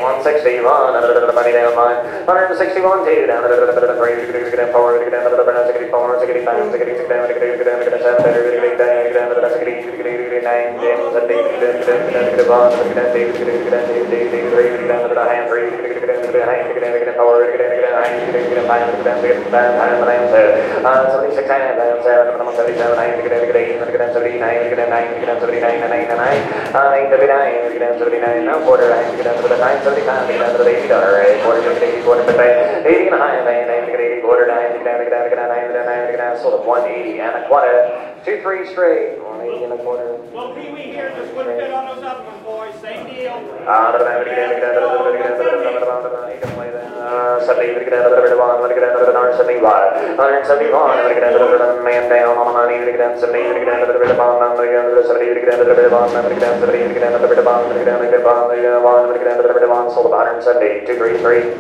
161, money down line. 161, 2 down, 3, 4, 4, 65, sort of 180 and a quarter, 2-3 straight, 180 and a quarter. Well, Pee Wee here, just put a bit on those other ones, boys. Same deal. Man down on the money, sold about 170, 2-3-3.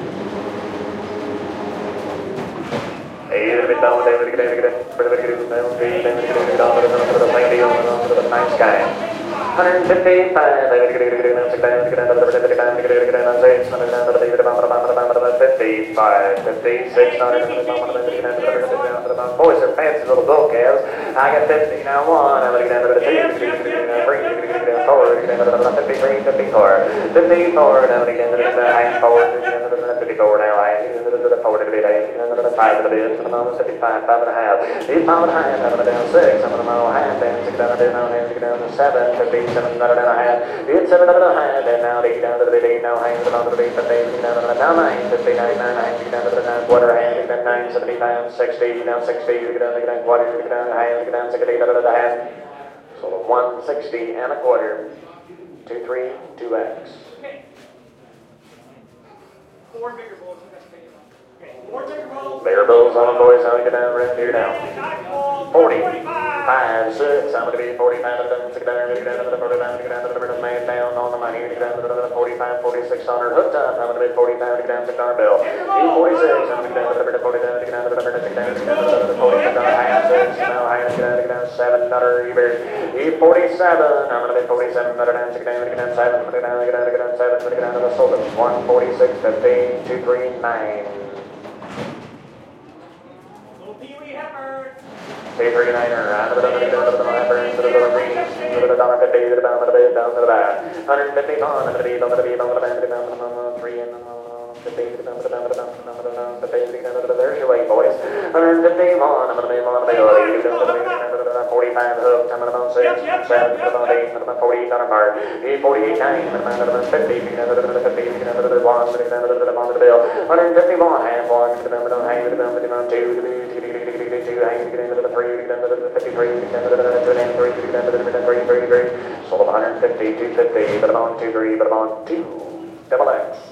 Nice guy. 155. 56. Boys are fancy little bull calves. I got 50 now. 1. I'm going to get down to the 2. 53, 54. 54. Now I'm going to get down to the high forward. 54 now. I forward to the 5 to the bid. 55, 5 and a half. 5 and a half. I'm going to down 6. I'm going to go half. 6 down to 7. 57 and a half. It's 7 and a half. And now they get down to the 8. Now hands down to the 8. 50 down to the 9. 59, 9. Down to the 9 quarter. Hand. 9, 75, 60. Down 60. Get down quarter. Get down hand. Get down 60. Down to the half. So 160 and a quarter. 2-3, 2X. Okay. 4 bigger bulls. Okay. 4 bigger bulls. Bigger bulls on the boys. How we get down? Right here down. 40, 5, 6. I'm going to be 45. Get down to the 45. Get down to the man down on the money. Get down to the 45, 46 on her hooked up. I'm going to be 45. Get down to the bill. 46. I'm going to get down to the 47. Get down to the 40. Half 6. Now high. Get down 7. Another E47. I'm going to be 47. Another down. Get down 7. Get down 7. Get down to the sold. 146, 15, 2, 3, 9. Pee Wee Hepburn. $3.39er, down to the green, to the $1.50, to the down to the bid, down to the back. 150 on, I'm going to be, down to the 3 and 50, down to the there's your way, boys. 150 on, I'm going to be on the 45 hook, I'm going to 6, 7, 8, 48 on a bar, 48, 9, I'm going to 50, down to the 50, down to the 1, down to the bill, 151, half 1, down to the 2, 2, hang, get into the 3, get into the 53, get into the 3, get into the 3, sold 150, 250, but I'm on 2, 3, but I'm on 2, double X.